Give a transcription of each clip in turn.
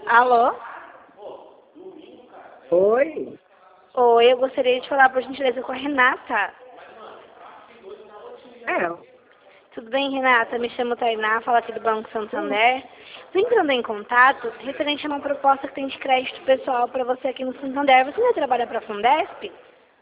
Alô? Oi? Oi, eu gostaria de falar, por gentileza, com a Renata. É. Tudo bem, Renata? Me chamo Tainá, falo aqui do Banco Santander. Estou entrando em contato referente a uma proposta que tem de crédito pessoal para você aqui no Santander. Você ainda trabalha para a Fundesp?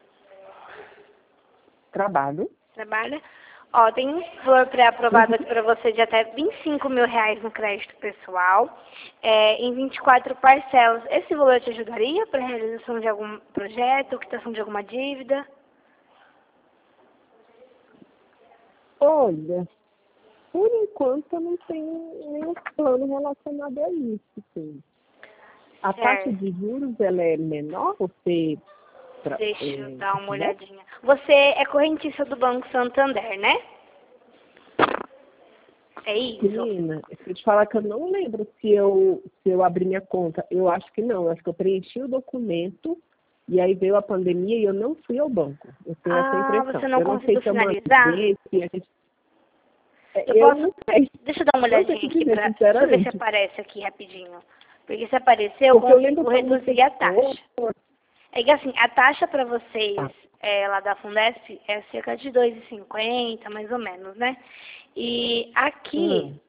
Trabalho. Trabalha? Ó, tem um valor pré-aprovado aqui para você de até R$ 25.000 no crédito pessoal, em 24 parcelas. Esse valor te ajudaria para a realização de algum projeto, quitação de alguma dívida? Olha, por enquanto eu não tenho nenhum plano relacionado a isso, sim. A taxa de juros, ela é menor? Você... Deixa eu dar uma olhadinha. Você é correntista do Banco Santander, né? É isso? Menina, eu te falar que eu não lembro se eu abri minha conta. Eu acho que não. Eu acho que eu preenchi o documento e aí veio a pandemia e eu não fui ao banco. Eu tenho essa impressão. Você não Eu não sei conseguiu se eu finalizar? mandei, se a gente... Eu não sei. Deixa eu dar uma Não olhadinha sei aqui dizer, pra... Deixa eu ver se sinceramente. aparece aqui rapidinho. Porque se aparecer, eu Porque eu lembro consigo que eu reduzir a taxa. não É que assim, a taxa para vocês Tá. lá da Fundesp é cerca de R$ 2,50, mais ou menos, né? E aqui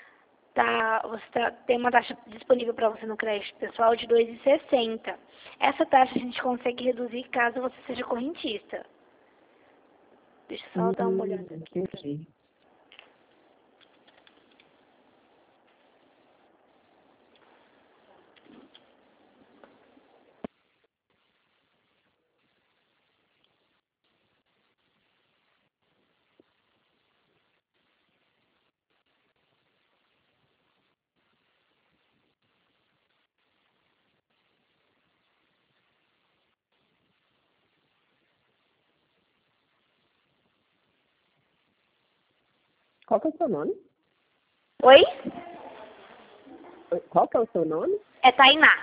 tem uma taxa disponível para você no crédito pessoal de R$ 2,60. Essa taxa a gente consegue reduzir caso você seja correntista. Deixa eu só dar uma olhada aqui. Entendi. Qual que é o seu nome? Oi? Qual que é o seu nome? É Tainá.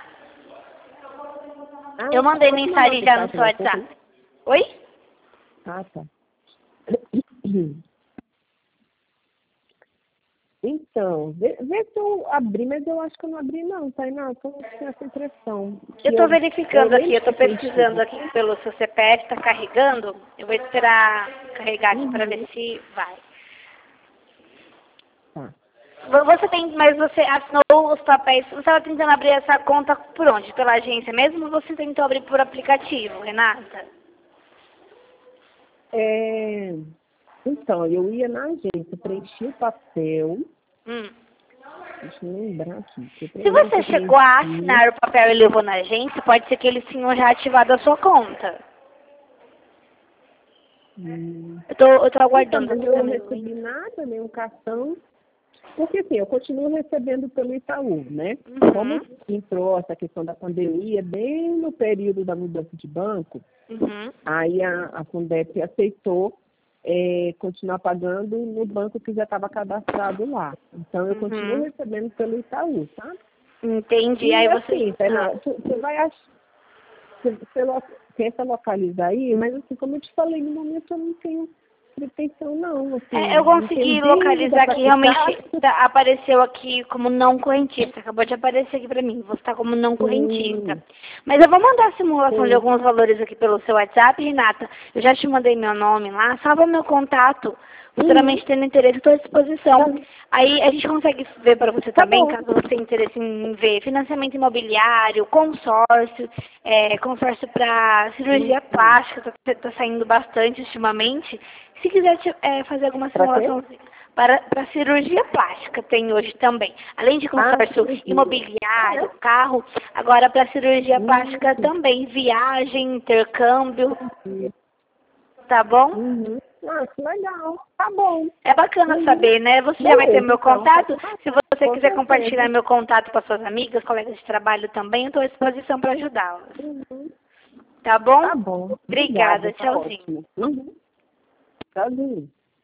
Ah, Eu mandei pode mensagem já no seu mandar WhatsApp. Oi? Ah, tá. Então, vê se eu abri, mas eu acho que eu não abri não, Tainá, tô com essa impressão. Eu estou verificando aqui, eu lembro estou que eu pesquisando aqui pelo seu CPF, está carregando. Eu vou esperar carregar aqui para ver se vai. Tá. Mas você assinou os papéis, você estava tentando abrir essa conta por onde? Pela agência mesmo ou você tentou abrir por aplicativo, Renata? Então, eu ia na agência, preenchi o papel. Deixa eu lembrar aqui. Se você chegou a assinar o papel e levou na agência, pode ser que eles tenham já ativado a sua conta. Eu tô aguardando. Então, eu não recebi nada, nenhum cartão. Porque assim, eu continuo recebendo pelo Itaú, né? Como entrou essa questão da pandemia, bem no período da mudança de banco, aí a Fundesp aceitou continuar pagando no banco que já estava cadastrado lá. Então, eu continuo recebendo pelo Itaú, tá? Entendi. E Aí assim, você vai achar, você tenta localizar aí, mas assim, como eu te falei, no momento eu não tenho pretensão não. Assim, eu consegui localizar aqui, realmente apareceu aqui como não correntista. Acabou de aparecer aqui pra mim. Você está como não correntista. Mas eu vou mandar a simulação de alguns valores aqui pelo seu WhatsApp, Renata. Eu já te mandei meu nome lá. Salva meu contato. Futuramente tendo interesse, estou à disposição. Aí a gente consegue ver para você também, caso você tenha interesse em ver financiamento imobiliário, consórcio, consórcio para cirurgia plástica, está saindo bastante ultimamente. Se quiser fazer alguma simulação para cirurgia plástica, tem hoje também. Além de consórcio imobiliário, carro, agora para cirurgia plástica também, viagem, intercâmbio. Tá bom? Que legal. Tá bom. É bacana saber, né? Você já vai ter meu contato. Se você quiser compartilhar meu contato com as suas amigas, colegas de trabalho também, eu estou à disposição para ajudá-las. Tá bom? Tá bom. Obrigada. Tá Tchauzinho. ótimo. Tchauzinho.